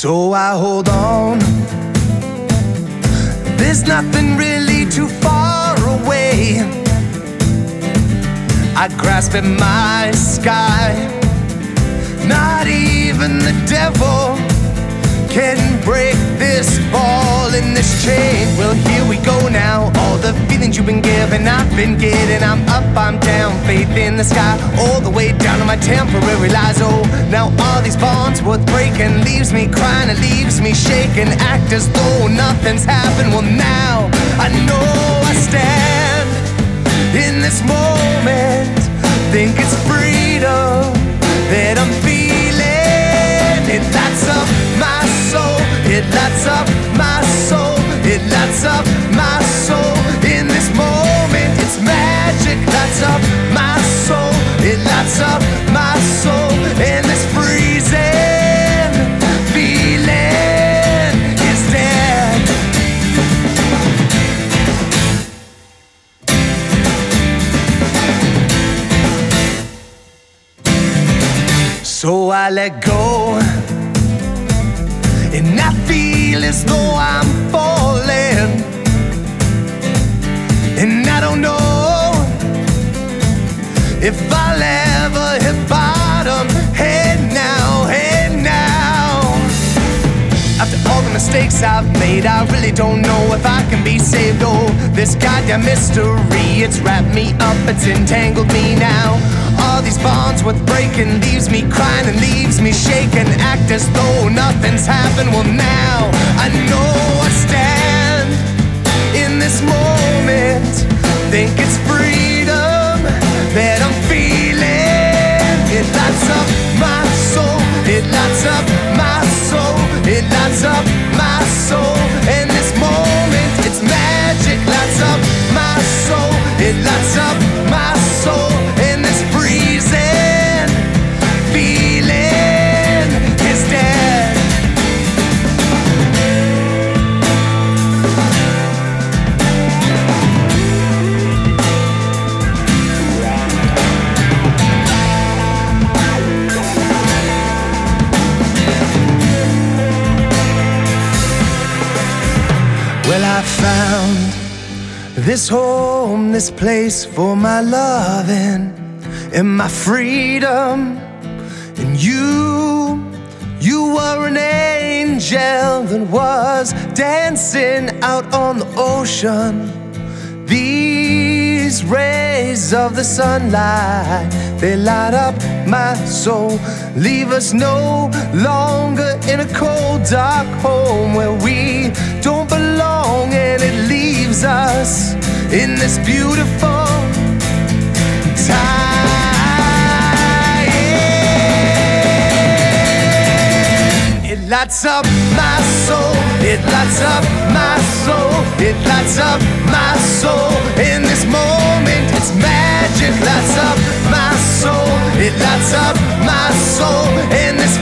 So I hold on. There's nothing really too far away. I grasp at my sky. Not even the devil can break this ball in this chain. Well, here we go now. All the feelings you've been giving, I've been getting. I'm up, I'm down, faith in the sky, all the way down to my temporary lies. Oh, now all these bonds worth breaking leaves me crying, it leaves me shaking. Act as though nothing's happened. Well, now I know I stand in this moment. Think it's freedom that I'm feeling. It lights up my soul, it lights up my soul, it lights up my soul. In this moment, it's magic. Lights up my soul, it lights up my soul. And this freezing feeling is dead. So I let go, and I feel as though I'm falling. And I don't know if I'll ever hit bottom. Hey now, hey now. After all the mistakes I've made, I really don't know if I can be saved. Oh, this goddamn mystery, it's wrapped me up, it's entangled me now. All these bonds worth breaking leaves me crying and leaves me shaking. Act as though nothing's happened. Well, now I know I stand in this moment. Think it's freedom that I'm feeling. It lights up my soul, it lights up my soul, it lights up my soul. In this moment, it's magic. Lights up my soul, it lights up my soul. In this freezing feeling is dead. Well, I found this home, this place for my loving and my freedom. And you were an angel that was dancing out on the ocean. These rays of the sunlight, they light up my soul. Leave us no longer in a cold, dark home where we don't belong. And it leaves us in this beautiful time. It lights up my soul, it lights up my soul, it lights up my soul. In this moment, it's magic. Lights up my soul, it lights up my soul. In this